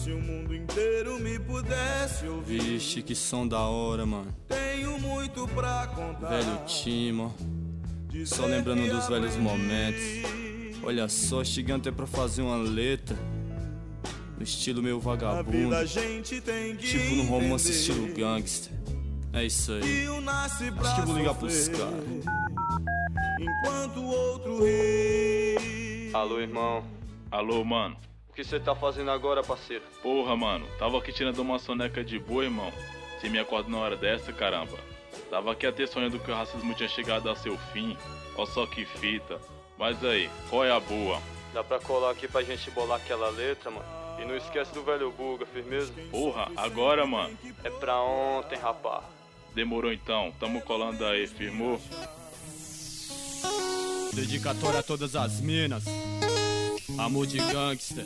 se o mundo inteiro me pudesse ouvir. Vixe, que som da hora, mano. Tenho muito pra contar. Velho Timo, só lembrando dos velhos momentos. Olha só, chegando até pra fazer uma letra no estilo meio vagabundo, tipo no romance estilo gangster. É isso aí. Acho que vou ligar pros caras. Enquanto o outro ri. Alô, irmão. Alô, mano. O que você tá fazendo agora, parceiro? Porra, mano, tava aqui tirando uma soneca de boa, irmão. Você me acorda na hora dessa, caramba. Tava aqui até sonhando que o racismo tinha chegado ao seu fim. Ó só que fita. Mas aí, qual é a boa? Dá pra colar aqui pra gente bolar aquela letra, mano? E não esquece do velho Buga, firmeza? Porra, agora, mano? É pra ontem, rapá. Demorou então, tamo colando aí, firmou? Dedicatória a todas as minas. Amor de gangster.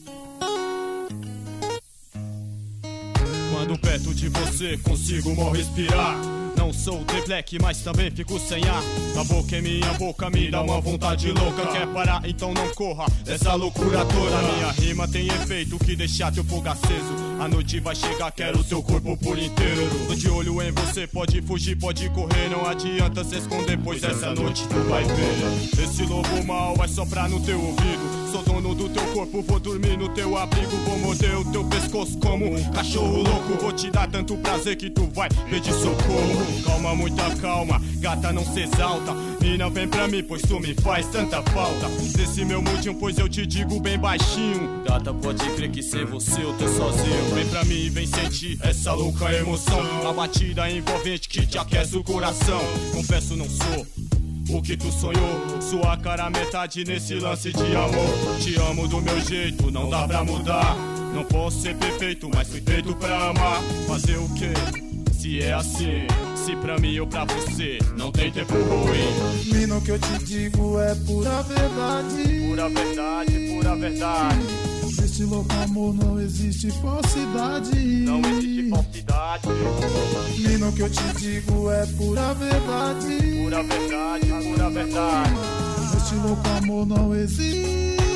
Quando perto de você consigo mal respirar. Não sou The Black, mas também fico sem ar. A boca em minha boca me dá uma vontade louca. Quer parar? Então não corra dessa loucura toda. Minha rima tem efeito que deixa teu fogo aceso. A noite vai chegar, quero seu corpo por inteiro. Tô de olho em você, pode fugir, pode correr. Não adianta se esconder, pois essa noite tu vai ver. Esse lobo mal vai soprar no teu ouvido. Sou dono do teu corpo, vou dormir no teu abrigo. Vou morder o teu pescoço como um cachorro louco. Vou te dar tanto prazer que tu vai pedir socorro. Calma, muita calma, gata não se exalta. Mina vem pra mim, pois tu me faz tanta falta. Desse meu mundinho, pois eu te digo bem baixinho. Gata, pode crer que sem você eu tô sozinho. Vem pra mim e vem sentir essa louca emoção. A batida envolvente que te aquece o coração. Confesso, não sou o que tu sonhou. Sua cara metade nesse lance de amor. Te amo do meu jeito, não dá pra mudar. Não posso ser perfeito, mas fui feito pra amar. Fazer o quê? Se é assim, se pra mim ou pra você, não tem tempo ruim. Mina, o que eu te digo é pura verdade. Pura verdade, pura verdade. Neste louco amor não existe falsidade. Não existe falsidade. Mina, o que eu te digo é pura verdade. Pura verdade, pura verdade. Neste louco amor não existe.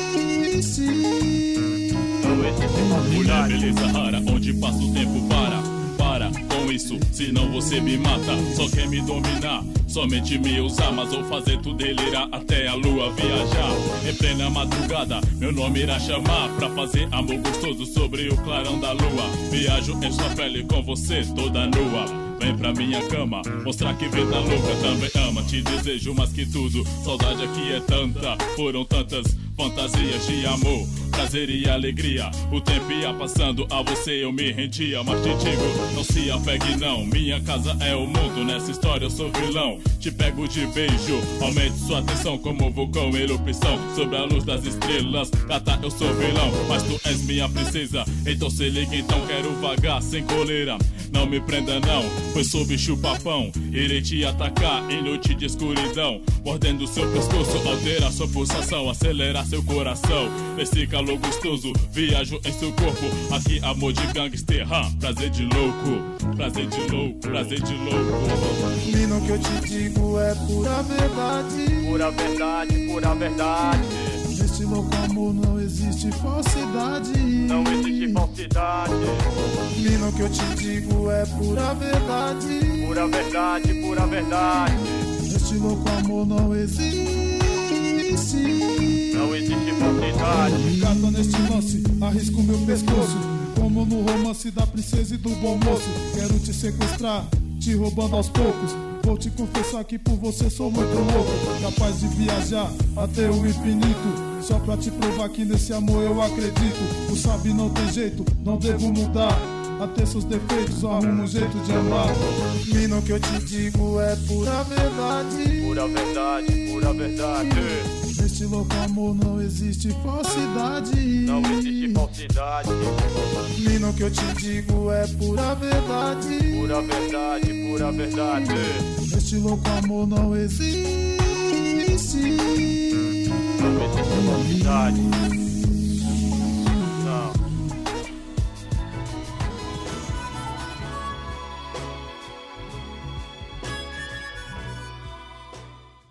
Não existe Mulher, falsidade. beleza rara, onde passa o tempo para com isso, senão você me mata. Só quer me dominar, somente me usar. Mas vou fazer tu delirar até a lua viajar. Em plena madrugada, meu nome irá chamar pra fazer amor gostoso sobre o clarão da lua. Viajo em sua pele com você toda nua. Vem pra minha cama, mostrar que vida louca também ama. Te desejo mais que tudo, saudade aqui é tanta. Foram tantas fantasias de amor, prazer e alegria. O tempo ia passando, a você eu me rendia. Mas te digo, não se apegue não. Minha casa é o mundo, nessa história eu sou vilão. Te pego de beijo, aumente sua atenção como vulcão em erupção. Sobre a luz das estrelas, gata eu sou vilão. Mas tu és minha princesa, então se liga, então quero vagar sem coleira. Não me prenda não, pois sou bicho papão. Irei te atacar em noite de escuridão. Mordendo seu pescoço, alterar sua pulsação, acelerar seu coração. Esse calor gostoso, viajo em seu corpo. Aqui amor de gangster, prazer de louco. Prazer de louco, prazer de louco. Mina, o que eu te digo é pura verdade. Pura verdade, pura verdade. Neste louco amor não existe falsidade. Não existe falsidade. Mina, o que eu te digo é pura verdade. Pura verdade, pura verdade. Neste louco amor não existe. Não existe falsidade. Gata, neste lance, arrisco meu pescoço. Como no romance da princesa e do bom moço. Quero te sequestrar, te roubando aos poucos. Vou te confessar que por você sou muito louco. Capaz de viajar até o infinito. Só pra te provar que nesse amor eu acredito. Tu sabe, não tem jeito, não devo mudar. Até seus defeitos, arrumo um jeito de amar. Mina, o que eu te digo é pura verdade. Pura verdade, pura verdade. Neste louco amor não existe falsidade. Não existe falsidade. Mina, o que eu te digo é pura verdade. Pura verdade, pura verdade. Neste louco amor não existe. Não existe falsidade.